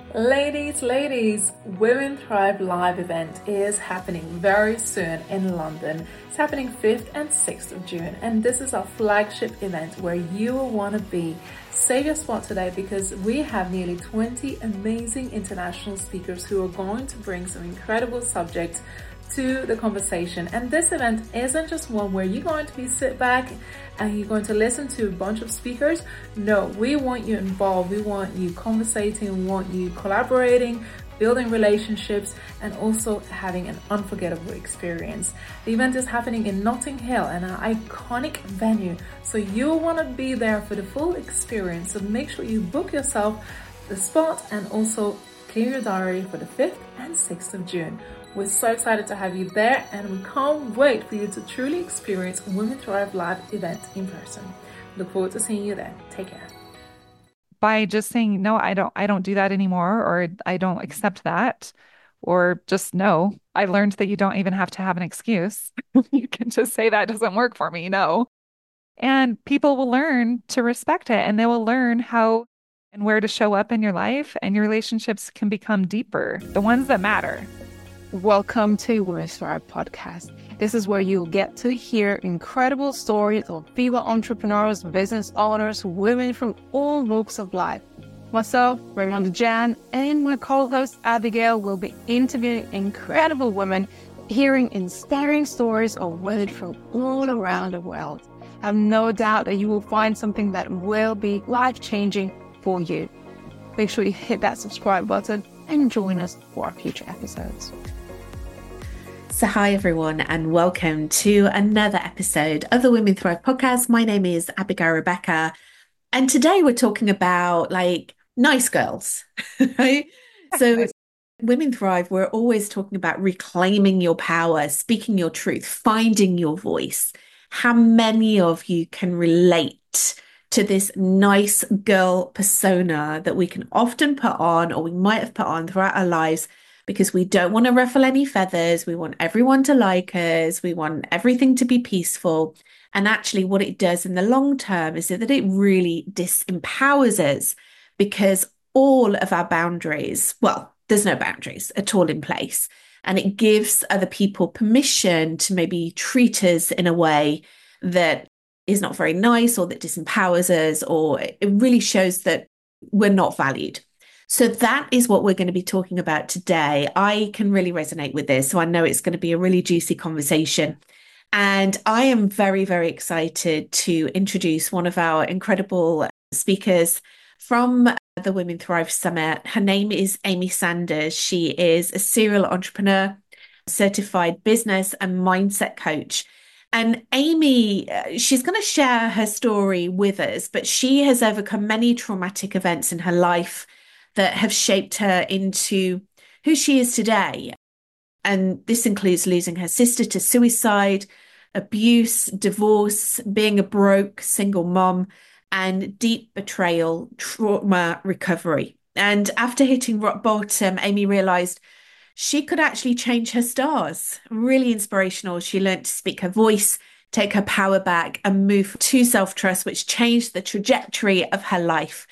Ladies, Women Thrive Live event is happening very soon in London. It's happening 5th and 6th of June, and this is our flagship event where you will want to be. Save your spot today because we have nearly 20 amazing international speakers who are going to bring some incredible subjects to the conversation. And this event isn't just one where you're going to be sit back and you're going to listen to a bunch of speakers. No, we want you involved. We want you conversating, we want you collaborating, building relationships, and also having an unforgettable experience. The event is happening in Notting Hill, an iconic venue. So you'll want to be there for the full experience. So make sure you book yourself the spot and also clear your diary for the 5th and 6th of June. We're so excited to have you there, and we can't wait for you to truly experience Women Thrive Live event in person. Look forward to seeing you there. Take care. By just saying, no, I don't do that anymore, or I don't accept that, or just no. I learned that you don't even have to have an excuse. You can just say that doesn't work for me. No. And people will learn to respect it and they will learn how and where to show up in your life, and your relationships can become deeper, the ones that matter. Welcome to Women Thrive Podcast. This is where you'll get to hear incredible stories of female entrepreneurs, business owners, women from all walks of life. Myself, Raymond Jan, and my co-host Abigail will be interviewing incredible women, hearing inspiring stories of women from all around the world. I have no doubt that you will find something that will be life-changing for you. Make sure you hit that subscribe button and join us for our future episodes. So hi everyone, and welcome to another episode of the Women Thrive podcast. My name is Abigail Rebecca, and today we're talking about nice girls, right? So Women Thrive, we're always talking about reclaiming your power, speaking your truth, finding your voice. How many of you can relate to this nice girl persona that we can often put on, or we might have put on throughout our lives, because we don't want to ruffle any feathers. We want everyone to like us. We want everything to be peaceful. And actually what it does in the long term is that it really disempowers us, because all of our boundaries, well, there's no boundaries at all in place. And it gives other people permission to maybe treat us in a way that is not very nice, or that disempowers us, or it really shows that we're not valued. So that is what we're going to be talking about today. I can really resonate with this, so I know it's going to be a really juicy conversation. And I am very, very excited to introduce one of our incredible speakers from the Women Thrive Summit. Her name is Amy Sanders. She is a serial entrepreneur, certified business and mindset coach. And Amy, she's going to share her story with us, but she has overcome many traumatic events in her life that have shaped her into who she is today. And this includes losing her sister to suicide, abuse, divorce, being a broke single mom, and deep betrayal, trauma recovery. And after hitting rock bottom, Amy realized she could actually change her stars. Really inspirational. She learned to speak her voice, take her power back, and move to self-trust, which changed the trajectory of her life.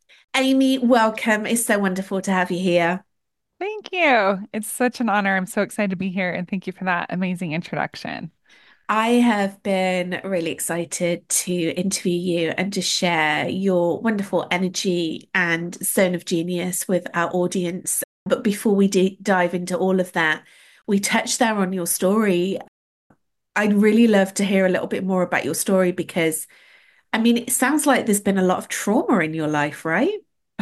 Amy, welcome. It's so wonderful to have you here. Thank you. It's such an honor. I'm so excited to be here, and thank you for that amazing introduction. I have been really excited to interview you and to share your wonderful energy and zone of genius with our audience. But before we dive into all of that, we touched there on your story. I'd really love to hear a little bit more about your story, because, I mean, it sounds like there's been a lot of trauma in your life, right?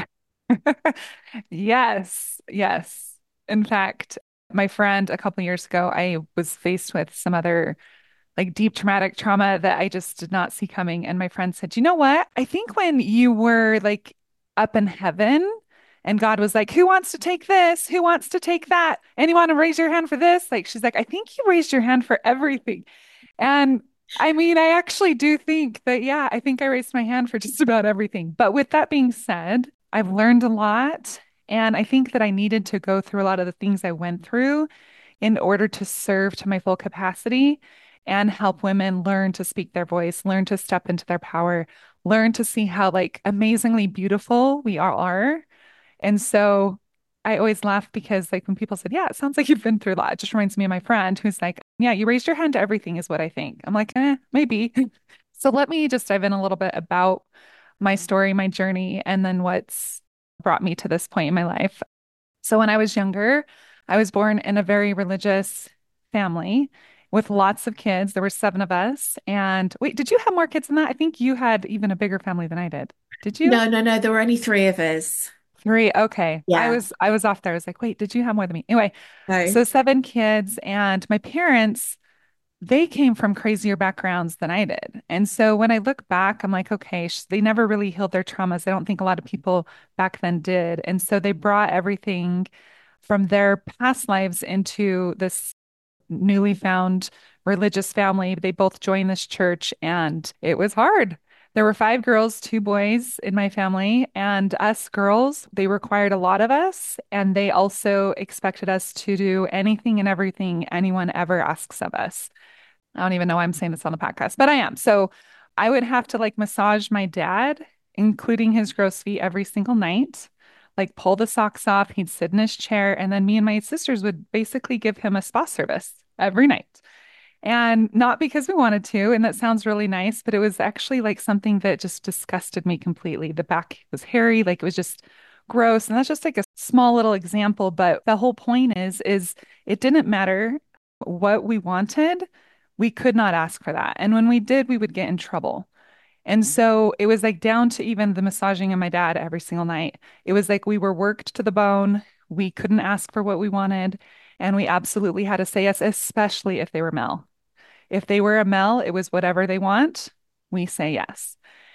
Yes, yes. In fact, my friend a couple years ago, I was faced with some other deep traumatic trauma that I just did not see coming. And my friend said, you know what? I think when you were up in heaven and God was like, who wants to take this? Who wants to take that? Anyone to raise your hand for this? She's like, I think you raised your hand for everything. And I mean, I actually do think that, yeah, I think I raised my hand for just about everything. But with that being said, I've learned a lot. And I think that I needed to go through a lot of the things I went through in order to serve to my full capacity and help women learn to speak their voice, learn to step into their power, learn to see how amazingly beautiful we all are. And so I always laugh because like when people said, yeah, it sounds like you've been through a lot. It just reminds me of my friend who's like, yeah, you raised your hand to everything is what I think. I'm like, maybe. So let me just dive in a little bit about my story, my journey, and then what's brought me to this point in my life. So when I was younger, I was born in a very religious family with lots of kids. There were seven of us. And wait, did you have more kids than that? I think you had even a bigger family than I did. Did you? No, no, no. There were only three of us. Three. Okay. I Yeah. was I was off there. I was like, wait, did you have more than me? Anyway, No. so seven kids and my parents, they came from crazier backgrounds than I did. And so when I look back, I'm like, okay, they never really healed their traumas. I don't think a lot of people back then did. And so they brought everything from their past lives into this newly found religious family. They both joined this church and it was hard. There were five girls, two boys in my family, and us girls, they required a lot of us. And they also expected us to do anything and everything anyone ever asks of us. I don't even know why I'm saying this on the podcast, but I am. So I would have to like massage my dad, including his gross feet every single night, like pull the socks off. He'd sit in his chair. And then me and my sisters would basically give him a spa service every night. And not because we wanted to. And that sounds really nice, but it was actually like something that just disgusted me completely. The back was hairy, like it was just gross. And that's just like a small little example. But the whole point is it didn't matter what we wanted. We could not ask for that. And when we did, we would get in trouble. And so it was like down to even the massaging of my dad every single night. It was like we were worked to the bone. We couldn't ask for what we wanted. And we absolutely had to say yes, especially if they were male. If they were a male, it was whatever they want. We say yes.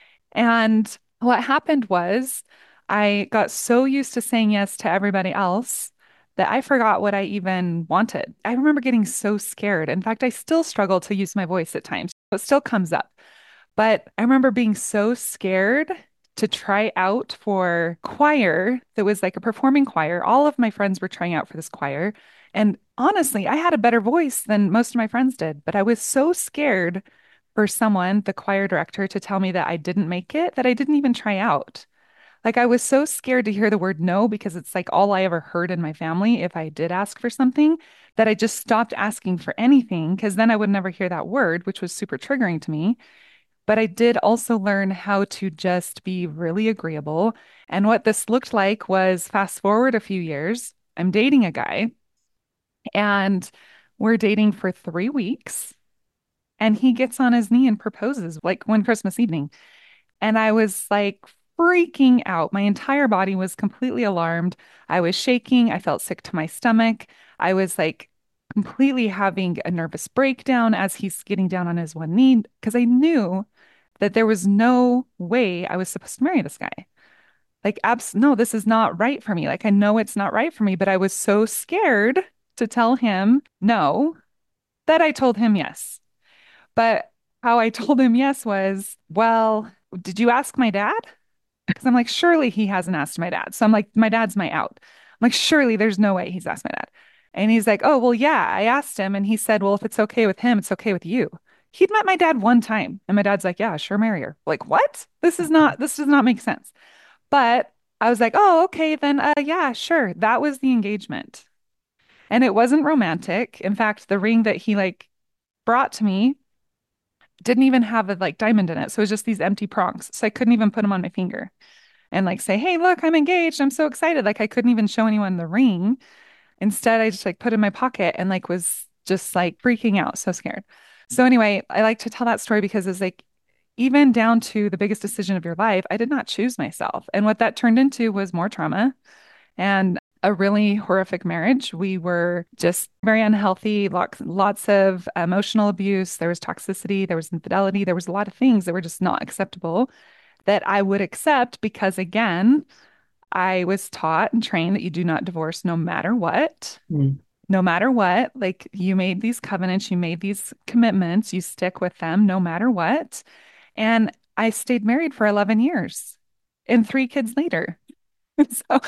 And what happened was I got so used to saying yes to everybody else that I forgot what I even wanted. I remember getting so scared. In fact, I still struggle to use my voice at times. It still comes up. But I remember being so scared to try out for choir that was like a performing choir. All of my friends were trying out for this choir. And honestly, I had a better voice than most of my friends did, but I was so scared for someone, the choir director, to tell me that I didn't make it that I didn't even try out. Like I was so scared to hear the word no because it's like all I ever heard in my family if I did ask for something that I just stopped asking for anything because then I would never hear that word, which was super triggering to me. But I did also learn how to just be really agreeable. And what this looked like was fast forward a few years, I'm dating a guy and we're dating for 3 weeks. And he gets on his knee and proposes like one Christmas evening. And I was like freaking out. My entire body was completely alarmed. I was shaking. I felt sick to my stomach. I was like completely having a nervous breakdown as he's getting down on his one knee because I knew that there was no way I was supposed to marry this guy. Like, no, this is not right for me. Like, I know it's not right for me, but I was so scared to tell him no that I told him yes. But how I told him yes was, well, did you ask my dad? Because I'm like, surely he hasn't asked my dad. So I'm like, my dad's my out. I'm like, surely there's no way he's asked my dad. And he's like, oh, well, yeah, I asked him. And he said, well, if it's okay with him, it's okay with you. He'd met my dad one time. And my dad's like, yeah, sure, marry her. Like, what? This does not make sense. But I was like, oh, okay, then, yeah, sure. That was the engagement. And it wasn't romantic. In fact, the ring that he like brought to me didn't even have a like diamond in it. So it was just these empty prongs. So I couldn't even put them on my finger and like say, hey, look, I'm engaged. I'm so excited. Like I couldn't even show anyone the ring. Instead, I just like put it in my pocket and like was just like freaking out, so scared. So anyway, I like to tell that story because it's like even down to the biggest decision of your life, I did not choose myself. And what that turned into was more trauma and a really horrific marriage. We were just very unhealthy, lots of emotional abuse. There was toxicity, there was infidelity, there was a lot of things that were just not acceptable that I would accept because, again, I was taught and trained that you do not divorce no matter what. Mm. No matter what, like you made these covenants, you made these commitments, you stick with them no matter what. And I stayed married for 11 years and three kids later. So,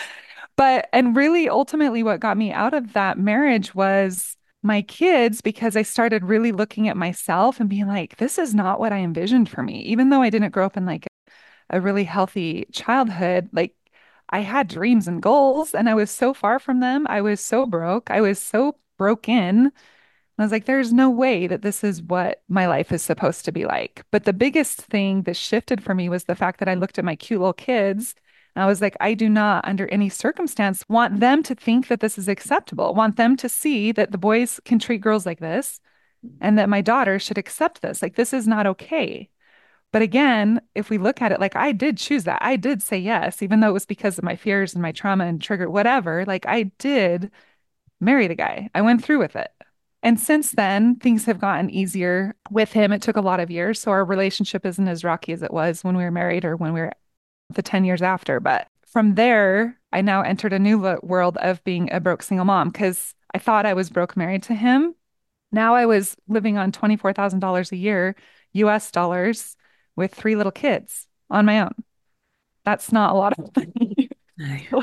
and really ultimately what got me out of that marriage was my kids because I started really looking at myself and being like, this is not what I envisioned for me. Even though I didn't grow up in like a really healthy childhood, like I had dreams and goals and I was so far from them. I was so broke. I was so broken. I was like, there's no way that this is what my life is supposed to be like. But the biggest thing that shifted for me was the fact that I looked at my cute little kids and I was like, I do not, under any circumstance, want them to think that this is acceptable. Want them to see that the boys can treat girls like this and that my daughter should accept this. Like, this is not okay. But again, if we look at it, like I did choose that. I did say yes, even though it was because of my fears and my trauma and trigger, whatever. Like I did marry the guy. I went through with it. And since then, things have gotten easier with him. It took a lot of years. So our relationship isn't as rocky as it was when we were married or when we were the 10 years after. But from there, I now entered a new world of being a broke single mom because I thought I was broke married to him. Now I was living on $24,000 a year, US dollars, with three little kids on my own. That's not a lot of money. No.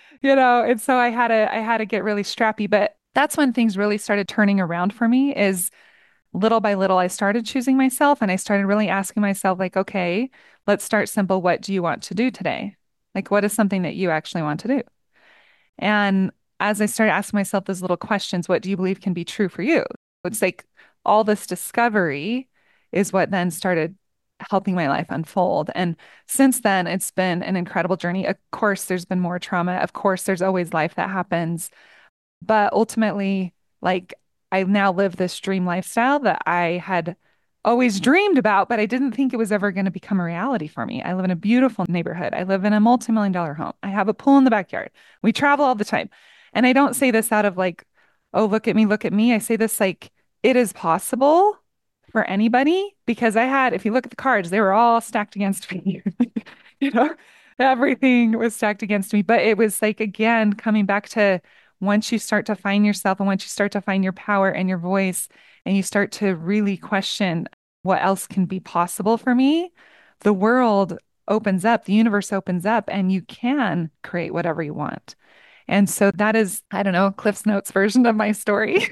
And so I had to get really strappy, but that's when things really started turning around for me is little by little I started choosing myself and I started really asking myself like, okay, let's start simple. What do you want to do today? Like what is something that you actually want to do? And as I started asking myself those little questions, what do you believe can be true for you? It's like all this discovery is what then started helping my life unfold. And since then, it's been an incredible journey. Of course, there's been more trauma. Of course, there's always life that happens. But ultimately, like I now live this dream lifestyle that I had always dreamed about, but I didn't think it was ever going to become a reality for me. I live in a beautiful neighborhood. I live in a multi-million-dollar home. I have a pool in the backyard. We travel all the time. And I don't say this out of like, oh, look at me, look at me. I say this like it is possible for anybody because if you look at the cards, they were all stacked against me. you know, everything was stacked against me. But it was like, again, coming back to once you start to find yourself and once you start to find your power and your voice and you start to really question what else can be possible for me, the world opens up, the universe opens up, and you can create whatever you want. And so that is, I don't know, Cliff's Notes version of my story.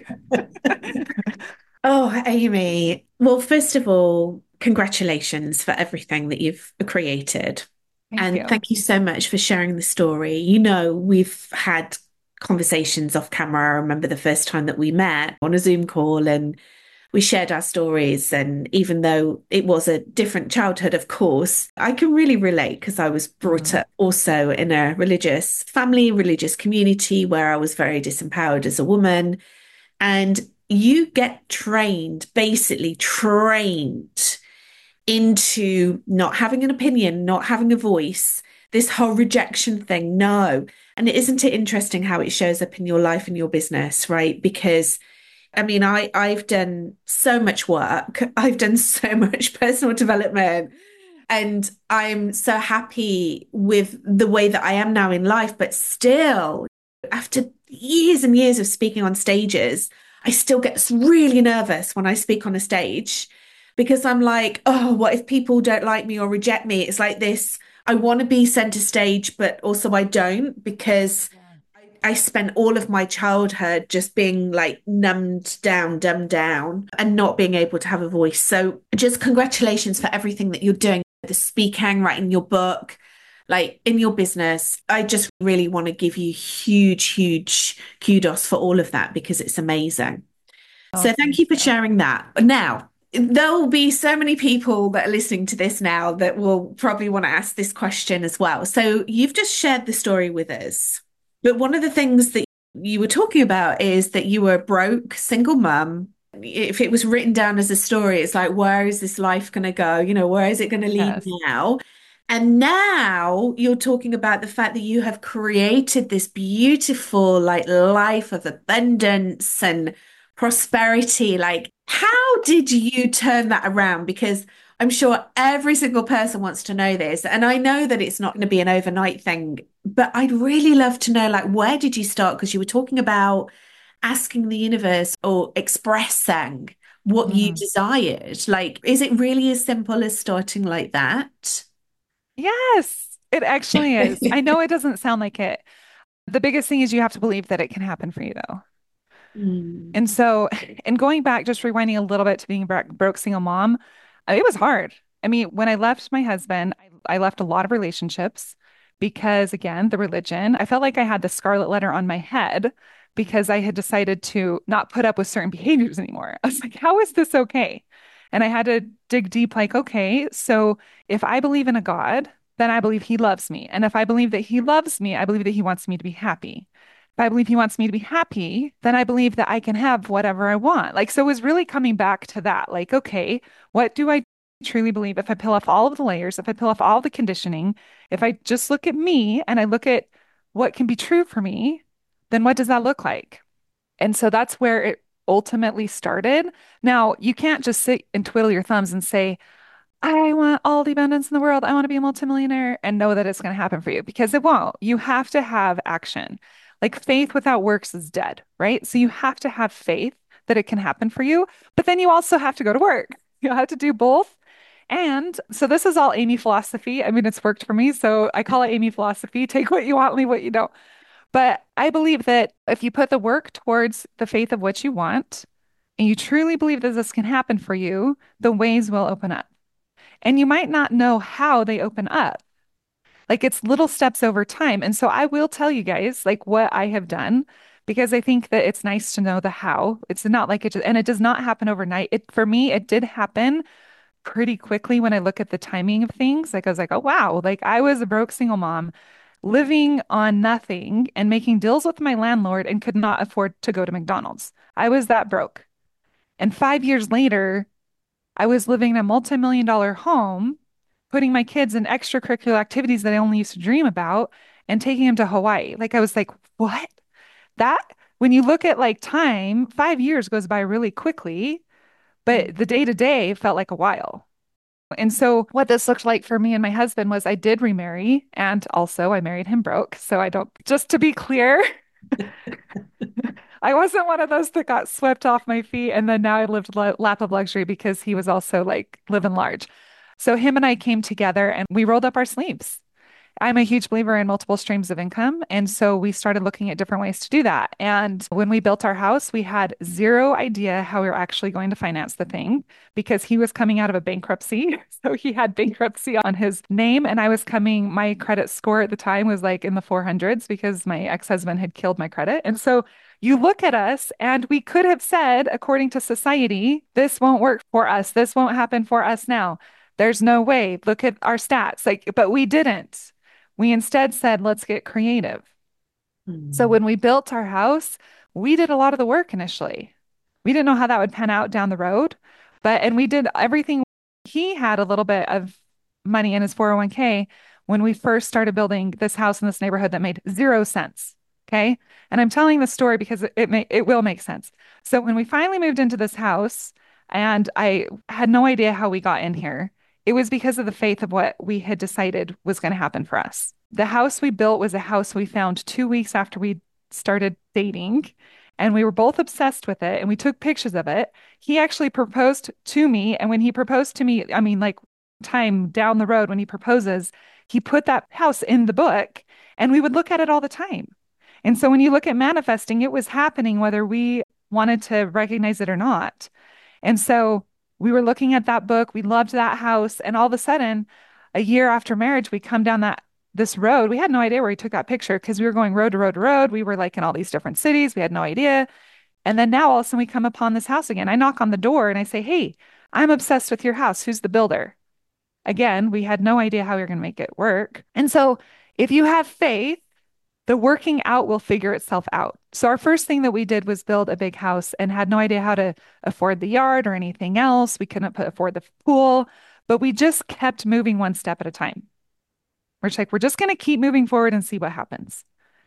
Oh, Amy. Well, first of all, congratulations for everything that you've created. Thank And you. thank you so much for sharing the story. You know, we've had conversations off camera. I remember the first time that we met on a Zoom call and we shared our stories. And even though it was a different childhood, of course, I can really relate because I was brought Mhm. up also in a religious family, religious community where I was very disempowered as a woman. And you get trained, basically trained into not having an opinion, not having a voice, this whole rejection thing. No. And isn't it interesting how it shows up in your life and your business, right? Because I mean, I've done so much work. I've done so much personal development. And I'm so happy with the way that I am now in life. But still, after years and years of speaking on stages, I still get really nervous when I speak on a stage because I'm like, oh, what if people don't like me or reject me? It's like this. I want to be center stage, but also I don't because I spent all of my childhood just being like numbed down, dumbed down, and not being able to have a voice. So just congratulations for everything that you're doing, the speaking, writing your book, like in your business. I just really want to give you huge, huge kudos for all of that because it's amazing. Oh, So thank thank you for you. sharing that. Now, there will be so many people that are listening to this now that will probably want to ask this question as well. So you've just shared the story with us. But one of the things that you were talking about is that you were a broke single mum. If it was written down as a story, it's like, where is this life going to go? You know, where is it going to lead Yes. now? And now you're talking about the fact that you have created this beautiful, like, life of abundance and prosperity. Like, how did you turn that around? Because I'm sure every single person wants to know this. And I know that it's not going to be an overnight thing, but I'd really love to know, like, where did you start? Because you were talking about asking the universe or expressing what you Mhm. desired. Like, is it really as simple as starting like that? Yes, it actually is. I know it doesn't sound like it. The biggest thing is you have to believe that it can happen for you, though. Mm, And so, and going back, just rewinding a little bit to being a broke single mom, it was hard. I mean, when I left my husband, I left a lot of relationships because, again, the religion, I felt like I had the scarlet letter on my head because I had decided to not put up with certain behaviors anymore. I was like, how is this okay? And I had to dig deep, like, okay, so if I believe in a God, then I believe he loves me. And if I believe that he loves me, I believe that he wants me to be happy. If I believe he wants me to be happy, then I believe that I can have whatever I want. Like, so it was really coming back to that. Like, okay, what do I truly believe? If I peel off all of the layers, if I peel off all the conditioning, if I just look at me and I look at what can be true for me, then what does that look like? And so that's where it ultimately started. Now, you can't just sit and twiddle your thumbs and say, I want all the abundance in the world. I want to be a multimillionaire and know that it's going to happen for you because it won't. You have to have action. Like faith without works is dead, right? So you have to have faith that it can happen for you, but then you also have to go to work. You have to do both. And so this is all Amy philosophy. I mean, it's worked for me. So I call it Amy philosophy. Take what you want, leave what you don't. But I believe that if you put the work towards the faith of what you want, and you truly believe that this can happen for you, the ways will open up. And you might not know how they open up. Like it's little steps over time. And so I will tell you guys like what I have done because I think that it's nice to know the how. It's not like it just, and it does not happen overnight. It for me, it did happen pretty quickly when I look at the timing of things. Like I was like, oh wow, like I was a broke single mom living on nothing and making deals with my landlord and could not afford to go to McDonald's. I was that broke. And 5 years later, I was living in a multi-million-dollar home, putting my kids in extracurricular activities that I only used to dream about and taking them to Hawaii. Like I was like, what? That when you look at like time, 5 years goes by really quickly, but the day to day felt like a while. And so what this looked like for me and my husband was I did remarry and also I married him broke. So I don't, just to be clear, I wasn't one of those that got swept off my feet and then now I lived lap of luxury because he was also like living large. So him and I came together and we rolled up our sleeves. I'm a huge believer in multiple streams of income. And so we started looking at different ways to do that. And when we built our house, we had zero idea how we were actually going to finance the thing because he was coming out of a bankruptcy. So he had bankruptcy on his name. And I was coming, my credit score at the time was like in the 400s because my ex-husband had killed my credit. And so you look at us and we could have said, according to society, this won't work for us. This won't happen for us now. There's no way. Look at our stats. Like, but we didn't. We instead said, let's get creative. So when we built our house, we did a lot of the work initially. We didn't know how that would pan out down the road, and we did everything. He had a little bit of money in his 401k when we first started building this house in this neighborhood that made 0 cents. Okay. And I'm telling the story because it will make sense. So when we finally moved into this house and I had no idea how we got in here, it was because of the faith of what we had decided was going to happen for us. The house we built was a house we found 2 weeks after we started dating, and we were both obsessed with it, and we took pictures of it. He actually proposed to me, and when he proposed to me, I mean, like time down the road when he proposes, he put that house in the book, and we would look at it all the time. And so when you look at manifesting, it was happening whether we wanted to recognize it or not. And so we were looking at that book. We loved that house. And all of a sudden, a year after marriage, we come down this road. We had no idea where he took that picture because we were going road to road to road. We were like in all these different cities. We had no idea. And then now all of a sudden we come upon this house again. I knock on the door and I say, hey, I'm obsessed with your house. Who's the builder? Again, we had no idea how we were going to make it work. And so if you have faith, the working out will figure itself out. So our first thing that we did was build a big house and had no idea how to afford the yard or anything else. We couldn't afford the pool, but we just kept moving one step at a time. We're just going to keep moving forward and see what happens.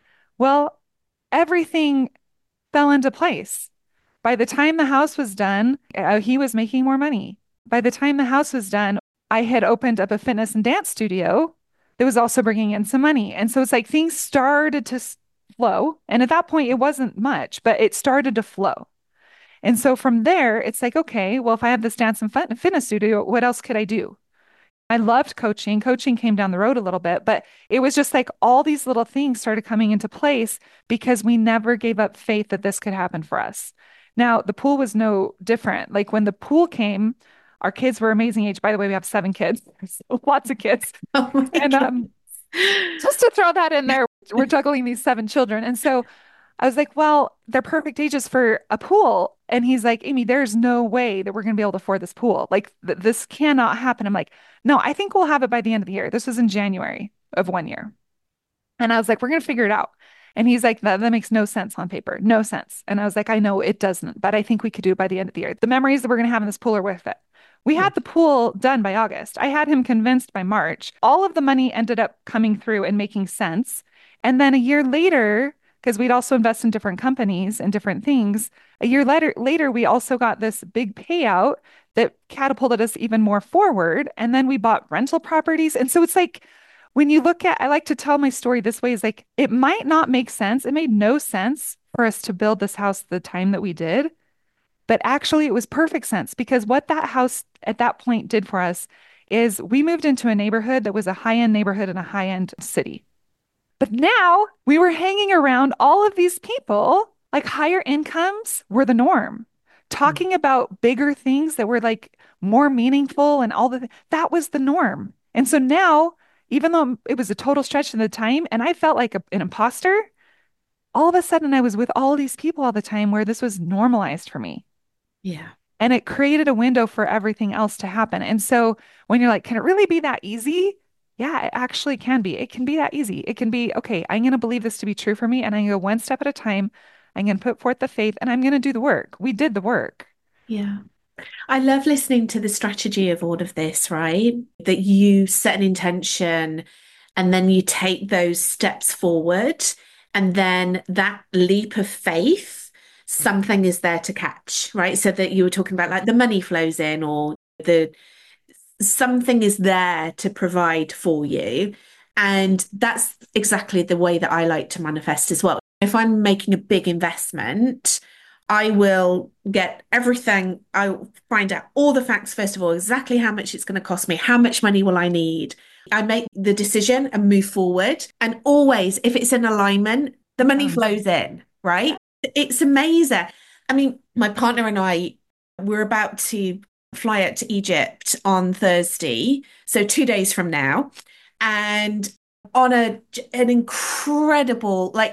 Well, everything fell into place. By the time the house was done, he was making more money. By the time the house was done, I had opened up a fitness and dance studio that was also bringing in some money. And so it's like things started to flow. And at that point, it wasn't much, but it started to flow. And so from there, it's like, okay, well, if I have this dance and fitness studio, what else could I do? I loved coaching. Coaching came down the road a little bit, but it was just like all these little things started coming into place because we never gave up faith that this could happen for us. Now, the pool was no different. Like when the pool came, our kids were amazing age. By the way, we have 7 kids, so lots of kids. Oh my And God. Just to throw that in there, we're juggling these 7 children. And so I was like, well, they're perfect ages for a pool. And he's like, Amy, there's no way that we're going to be able to afford this pool. Like, this cannot happen. I'm like, no, I think we'll have it by the end of the year. This was in January of one year. And I was like, we're going to figure it out. And he's like, that makes no sense on paper. No sense. And I was like, I know it doesn't, but I think we could do it by the end of the year. The memories that we're going to have in this pool are worth it. We Yeah. had the pool done by August. I had him convinced by March. All of the money ended up coming through and making sense. And then a year later, because we'd also invest in different companies and different things, a year later, we also got this big payout that catapulted us even more forward. And then we bought rental properties. And so it's like, when you look at, I like to tell my story this way is like, it might not make sense. It made no sense for us to build this house the time that we did, but actually it was perfect sense because what that house at that point did for us is we moved into a neighborhood that was a high-end neighborhood in a high-end city. But now we were hanging around all of these people, like higher incomes were the norm, Mm. talking about bigger things that were like more meaningful and all that was the norm. And so now, even though it was a total stretch at the time, and I felt like an imposter, all of a sudden I was with all these people all the time where this was normalized for me. Yeah. And it created a window for everything else to happen. And so when you're like, can it really be that easy? Yeah, it actually can be. It can be that easy. It can be, okay, I'm going to believe this to be true for me. And I'm going to go one step at a time. I'm going to put forth the faith and I'm going to do the work. We did the work. Yeah. I love listening to the strategy of all of this, right? That you set an intention and then you take those steps forward, and then that leap of faith, something is there to catch, right? So that you were talking about like the money flows in, or the something is there to provide for you. And that's exactly the way that I like to manifest as well. If I'm making a big investment, I will get everything. I'll find out all the facts, first of all, exactly how much it's going to cost me, how much money will I need. I make the decision and move forward. And always, if it's in alignment, the money Um, flows in, yeah. right? It's amazing. I mean, my partner and I, we're about to fly out to Egypt on Thursday, so 2 days from now, and on an incredible like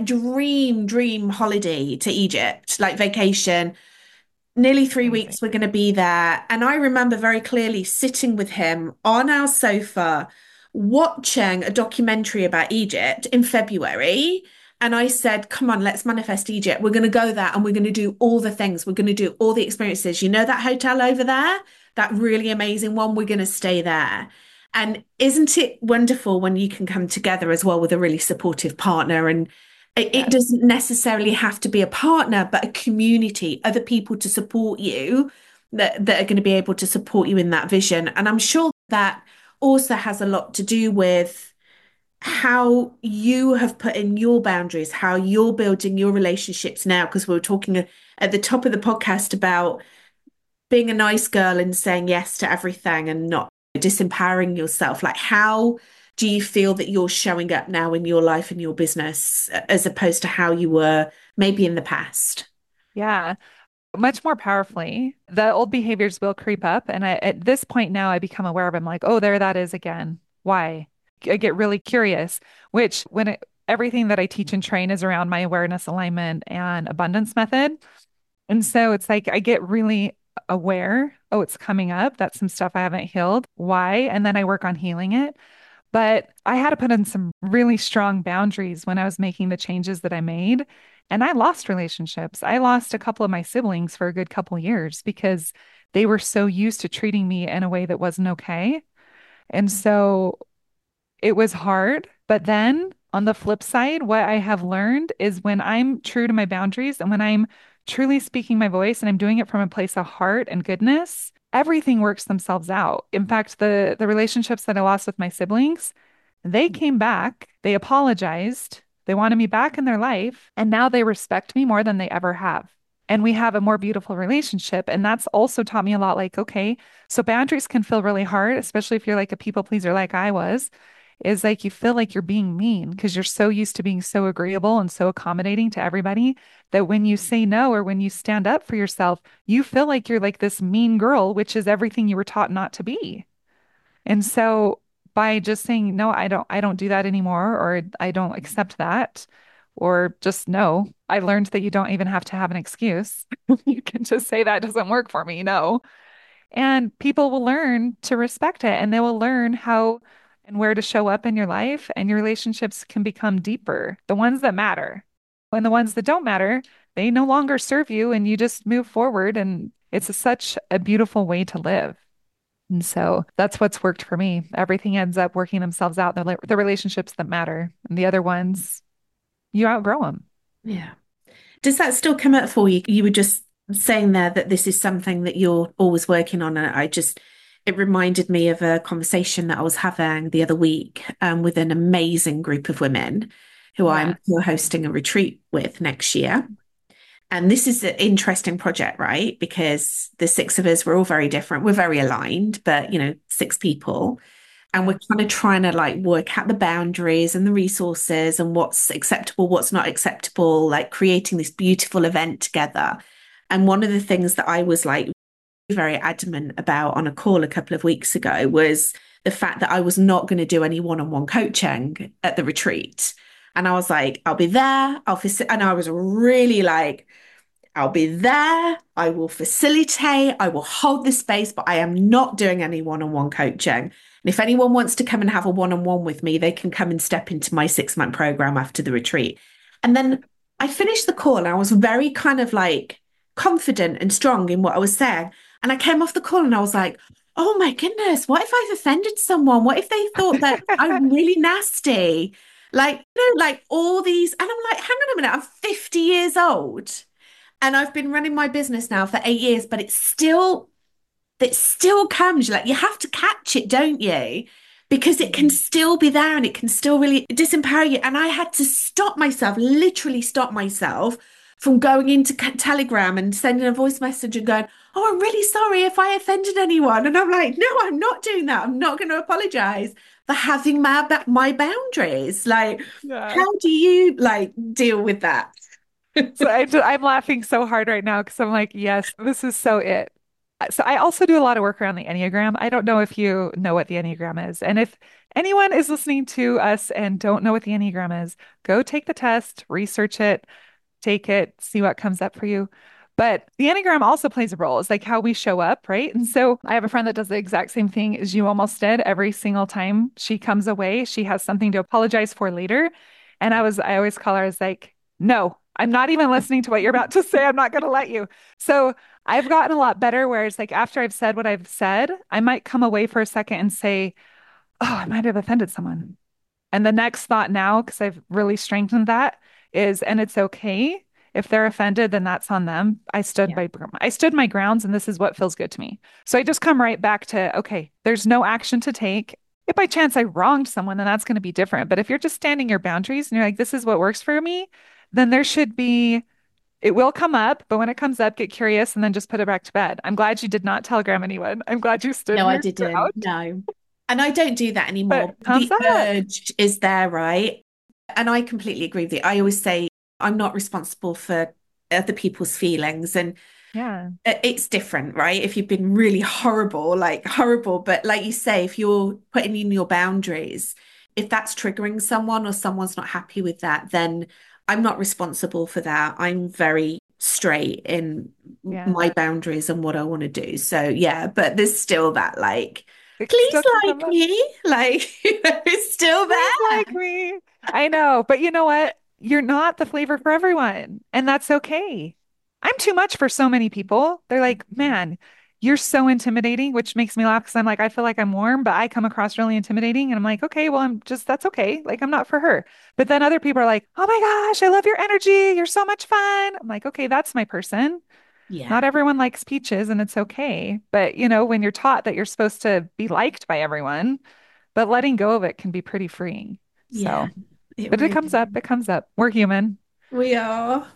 dream holiday to Egypt, like vacation. Nearly 3 weeks Amazing. we're going to be there. And I remember very clearly sitting with him on our sofa watching a documentary about Egypt in February. And I said, come on, let's manifest Egypt. We're going to go there and we're going to do all the things. We're going to do all the experiences. You know, that hotel over there, that really amazing one, we're going to stay there. And isn't it wonderful when you can come together as well with a really supportive partner? And it Yes. doesn't necessarily have to be a partner, but a community, other people to support you that are going to be able to support you in that vision. And I'm sure that also has a lot to do with how you have put in your boundaries, how you're building your relationships now. Because we were talking at the top of the podcast about being a nice girl and saying yes to everything and not disempowering yourself. Like, how do you feel that you're showing up now in your life and your business as opposed to how you were maybe in the past? Yeah. Much more powerfully. The old behaviors will creep up. And at this point now, I become aware of them like, oh, there that is again. Why? I get really curious, which everything that I teach and train is around my awareness, alignment, and abundance method. And so it's like I get really aware, oh, it's coming up. That's some stuff I haven't healed. Why? And then I work on healing it. But I had to put in some really strong boundaries when I was making the changes that I made. And I lost relationships. I lost a couple of my siblings for a good couple years because they were so used to treating me in a way that wasn't okay. And so it was hard. But then on the flip side, what I have learned is when I'm true to my boundaries and when I'm truly speaking my voice and I'm doing it from a place of heart and goodness, everything works themselves out. In fact, the relationships that I lost with my siblings, they came back, they apologized, they wanted me back in their life, and now they respect me more than they ever have. And we have a more beautiful relationship. And that's also taught me a lot like, okay, so boundaries can feel really hard, especially if you're like a people pleaser like I was, is like you feel like you're being mean because you're so used to being so agreeable and so accommodating to everybody that when you say no or when you stand up for yourself, you feel like you're like this mean girl, which is everything you were taught not to be. And so by just saying, no, I don't do that anymore, or I don't accept that, or just no. I learned that you don't even have to have an excuse. You can just say that doesn't work for me. No. And people will learn to respect it and they will learn how and where to show up in your life, and your relationships can become deeper, the ones that matter. And the ones that don't matter, they no longer serve you and you just move forward. And it's such a beautiful way to live. And so that's what's worked for me. Everything ends up working themselves out, the relationships that matter. And the other ones, you outgrow them. Yeah. Does that still come up for you? You were just saying there that this is something that you're always working on. And it reminded me of a conversation that I was having the other week with an amazing group of women who I'm hosting a retreat with next year. And this is an interesting project, right? Because the six of us, we're all very different. We're very aligned, but, six people. And we're kind of trying to like work out the boundaries and the resources and what's acceptable, what's not acceptable, like creating this beautiful event together. And one of the things that I was like very adamant about on a call a couple of weeks ago was the fact that I was not going to do any one-on-one coaching at the retreat. And I was like, I'll be there. And I was really like, I'll be there. I will facilitate. I will hold the space, but I am not doing any one-on-one coaching. And if anyone wants to come and have a one-on-one with me, they can come and step into my 6-month program after the retreat. And then I finished the call and I was very kind of like confident and strong in what I was saying. And I came off the call and I was like, oh my goodness, what if I've offended someone? What if they thought that I'm really nasty? Like, like all these. And I'm like, hang on a minute, I'm 50 years old. And I've been running my business now for 8 years, but it still comes. Like you have to catch it, don't you? Because it can still be there and it can still really disempower you. And I had to literally stop myself from going into Telegram and sending a voice message and going, oh, I'm really sorry if I offended anyone. And I'm like, no, I'm not doing that. I'm not going to apologize for having my boundaries. Like, how do you like deal with that? So I'm laughing so hard right now because I'm like, yes, this is so it. So I also do a lot of work around the Enneagram. I don't know if you know what the Enneagram is. And if anyone is listening to us and don't know what the Enneagram is, go take the test, research it, take it, see what comes up for you. But the Enneagram also plays a role. It's like how we show up, right? And so I have a friend that does the exact same thing as you almost did. Every single time she comes away, she has something to apologize for later. And I always call her, I was like, no, I'm not even listening to what you're about to say. I'm not going to let you. So I've gotten a lot better where it's like after I've said what I've said, I might come away for a second and say, oh, I might have offended someone. And the next thought now, because I've really strengthened that, is, and it's okay. If they're offended, then that's on them. I stood my grounds, and this is what feels good to me. So I just come right back to, okay, there's no action to take. If by chance I wronged someone, then that's going to be different. But if you're just standing your boundaries and you're like, this is what works for me, then it will come up, but when it comes up, get curious and then just put it back to bed. I'm glad you did not telegram anyone. I'm glad you stood. No, I didn't. Ground. No. And I don't do that anymore. The urge is there, right? And I completely agree with you. I always say I'm not responsible for other people's feelings. And it's different, right? If you've been really horrible. But like you say, if you're putting in your boundaries, if that's triggering someone or someone's not happy with that, then I'm not responsible for that. I'm very straight in my boundaries and what I want to do. So yeah, but there's still that like, please like me. Like, it's still there. Please like me. I know. But you know what? You're not the flavor for everyone. And that's okay. I'm too much for so many people. They're like, man, you're so intimidating, which makes me laugh because I'm like, I feel like I'm warm, but I come across really intimidating. And I'm like, okay, well, that's okay. Like, I'm not for her. But then other people are like, oh my gosh, I love your energy. You're so much fun. I'm like, okay, that's my person. Yeah. Not everyone likes peaches and it's okay. But, when you're taught that you're supposed to be liked by everyone, but letting go of it can be pretty freeing. Yeah. So, but it comes up. It comes up. We're human. We are.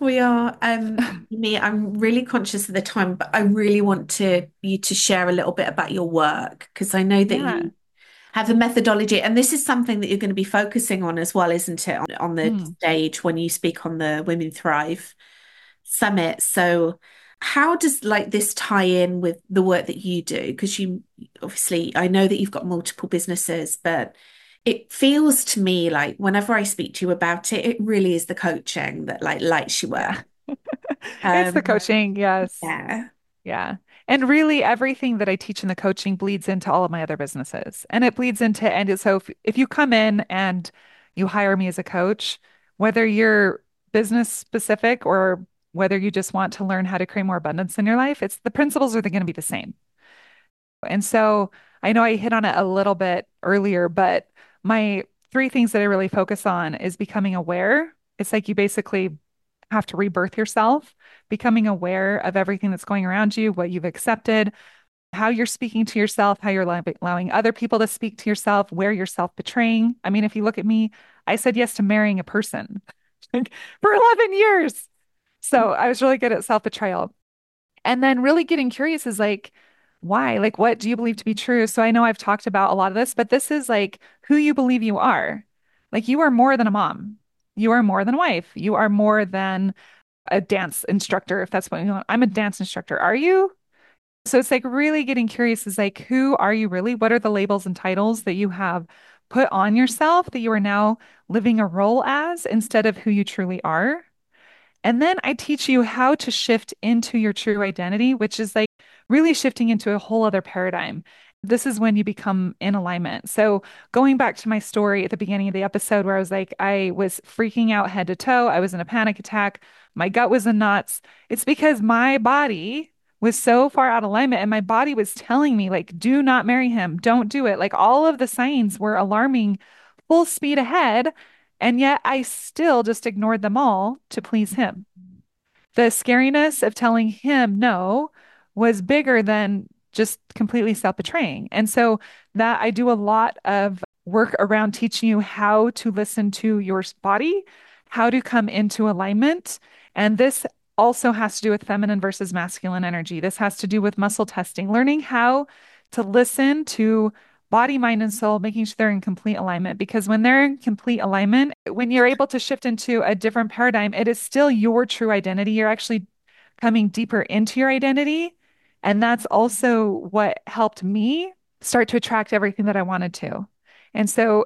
Me, I'm really conscious of the time, but I really want you to share a little bit about your work because I know that you have a methodology, and this is something that you're going to be focusing on as well, isn't it? On the stage when you speak on the Women Thrive Summit. So How does like this tie in with the work that you do? Because you obviously, I know that you've got multiple businesses, but it feels to me like whenever I speak to you about it, it really is the coaching that like lights you up. Yeah. It's the Um, coaching. Yes. yeah. Yeah. And really, everything that I teach in the coaching bleeds into all of my other businesses. And it bleeds into, and so if you come in and you hire me as a coach, whether you're business specific or whether you just want to learn how to create more abundance in your life, it's the principles are going to be the same. And so I know I hit on it a little bit earlier, but my three things that I really focus on is becoming aware. It's like you basically have to rebirth yourself, becoming aware of everything that's going around you, what you've accepted, how you're speaking to yourself, how you're allowing other people to speak to yourself, where you're self betraying. I mean, if you look at me, I said yes to marrying a person like, for 11 years. So I was really good at self betrayal. And then really getting curious is like, why? Like, what do you believe to be true? So I know I've talked about a lot of this, but this is like who you believe you are. Like, you are more than a mom. You are more than a wife. You are more than a dance instructor, if that's what you want. I'm a dance instructor. Are you? So it's like really getting curious is like, who are you really? What are the labels and titles that you have put on yourself that you are now living a role as instead of who you truly are? And then I teach you how to shift into your true identity, which is like really shifting into a whole other paradigm. This is when you become in alignment. So, going back to my story at the beginning of the episode, where I was like, I was freaking out head to toe, I was in a panic attack, my gut was in knots. It's because my body was so far out of alignment, and my body was telling me, like, do not marry him, don't do it. Like, all of the signs were alarming full speed ahead. And yet I still just ignored them all to please him. The scariness of telling him no was bigger than just completely self-betraying. And so that I do a lot of work around teaching you how to listen to your body, how to come into alignment. And this also has to do with feminine versus masculine energy. This has to do with muscle testing, learning how to listen to body, mind, and soul, making sure they're in complete alignment. Because when they're in complete alignment, when you're able to shift into a different paradigm, it is still your true identity. You're actually coming deeper into your identity. And that's also what helped me start to attract everything that I wanted to. And so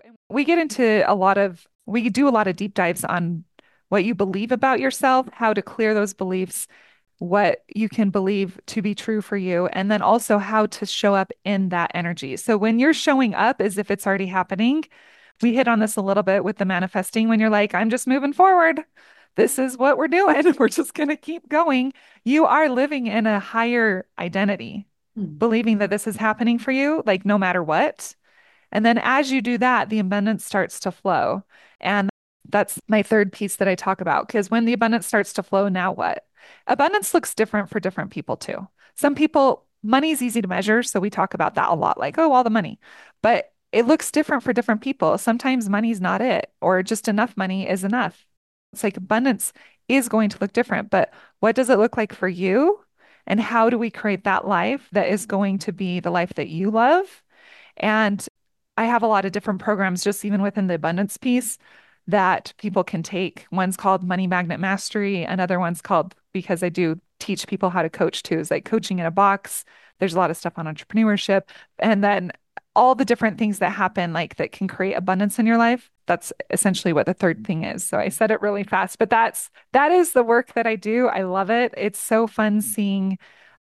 we do a lot of deep dives on what you believe about yourself, how to clear those beliefs, what you can believe to be true for you, and then also how to show up in that energy. So when you're showing up as if it's already happening, we hit on this a little bit with the manifesting when you're like, I'm just moving forward. This is what we're doing. We're just going to keep going. You are living in a higher identity, Mm. believing that this is happening for you, like no matter what. And then as you do that, the abundance starts to flow. And that's my third piece that I talk about. Because when the abundance starts to flow, now what? Abundance looks different for different people too. Some people, money is easy to measure. So we talk about that a lot, like, oh, all the money. But it looks different for different people. Sometimes money's not it, or just enough money is enough. It's like abundance is going to look different. But what does it look like for you? And how do we create that life that is going to be the life that you love? And I have a lot of different programs, just even within the abundance piece, that people can take. One's called Money Magnet Mastery. Another one's called, because I do teach people how to coach too, is like coaching in a box. There's a lot of stuff on entrepreneurship. And then all the different things that happen, like that can create abundance in your life. That's essentially what the third thing is. So I said it really fast, but that is the work that I do. I love it. It's so fun seeing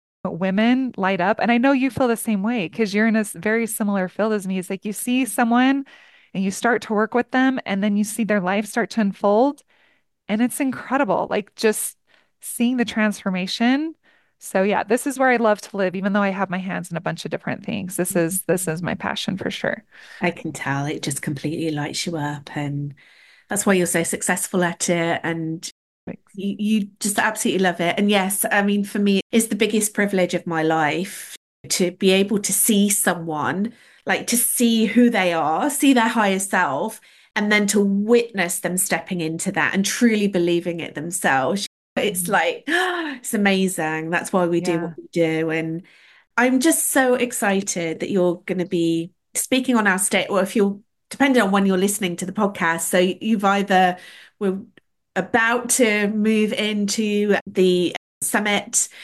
women light up. And I know you feel the same way because you're in a very similar field as me. It's like you see someone and you start to work with them, and then you see their life start to unfold. And it's incredible, like just seeing the transformation. So yeah, this is where I love to live, even though I have my hands in a bunch of different things. This is my passion for sure. I can tell it just completely lights you up, and that's why you're so successful at it. And Thanks. you just absolutely love it. And yes, I mean, for me, it's the biggest privilege of my life to be able to see someone, like to see who they are, see their higher self, and then to witness them stepping into that and truly believing it themselves. It's like, it's amazing. That's why we do Yeah. what we do. And I'm just so excited that you're going to be speaking on our stage, or if you're, depending on when you're listening to the podcast. So you've either, we're about to move into the summit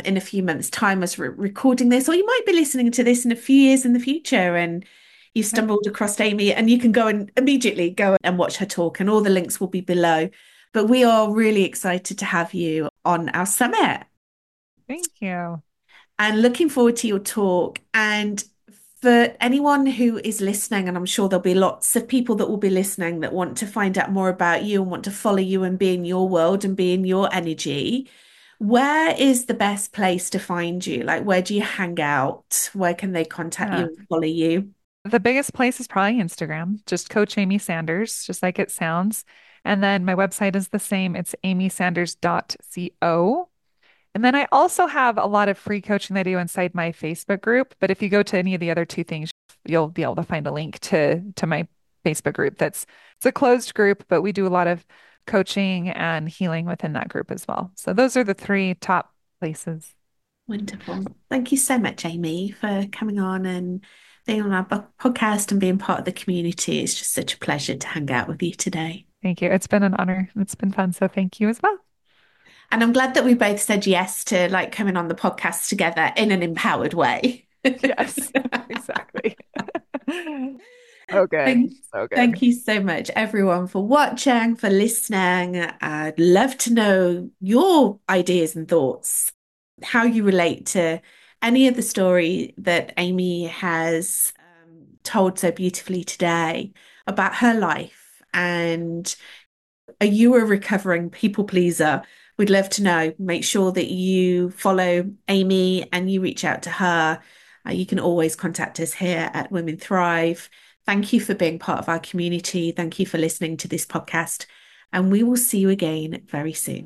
in a few months' time as we're recording this, or you might be listening to this in a few years in the future and you've stumbled across Amy, and you can go and immediately go and watch her talk, and all the links will be below. But we are really excited to have you on our summit. Thank you. And looking forward to your talk. And for anyone who is listening, and I'm sure there'll be lots of people that will be listening that want to find out more about you and want to follow you and be in your world and be in your energy, where is the best place to find you? Like, where do you hang out? Where can they contact you and follow you? The biggest place is probably Instagram, just Coach Amy Sanders, just like it sounds. And then my website is the same. It's amysanders.co. And then I also have a lot of free coaching that I do inside my Facebook group. But if you go to any of the other two things, you'll be able to find a link to my Facebook group. It's a closed group, but we do a lot of coaching and healing within that group as well. So those are the three top places. Wonderful. Thank you so much, Amy, for coming on and being on our podcast and being part of the community. It's just such a pleasure to hang out with you today. Thank you. It's been an honor. It's been fun. So thank you as well. And I'm glad that we both said yes to like coming on the podcast together in an empowered way. Yes, exactly. So good. So good. Thank you so much, everyone, for watching, for listening. I'd love to know your ideas and thoughts, how you relate to any of the story that Amy has told so beautifully today about her life. And are you a recovering people pleaser? We'd love to know. Make sure that you follow Amy and you reach out to her. You can always contact us here at Women Thrive. Thank you for being part of our community. Thank you for listening to this podcast. And we will see you again very soon.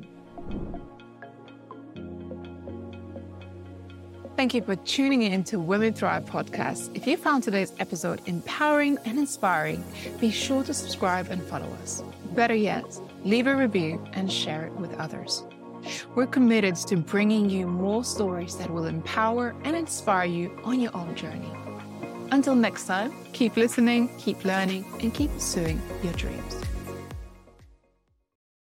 Thank you for tuning in to Women Thrive podcast. If you found today's episode empowering and inspiring, be sure to subscribe and follow us. Better yet, leave a review and share it with others. We're committed to bringing you more stories that will empower and inspire you on your own journey. Until next time, keep listening, keep learning, and keep pursuing your dreams.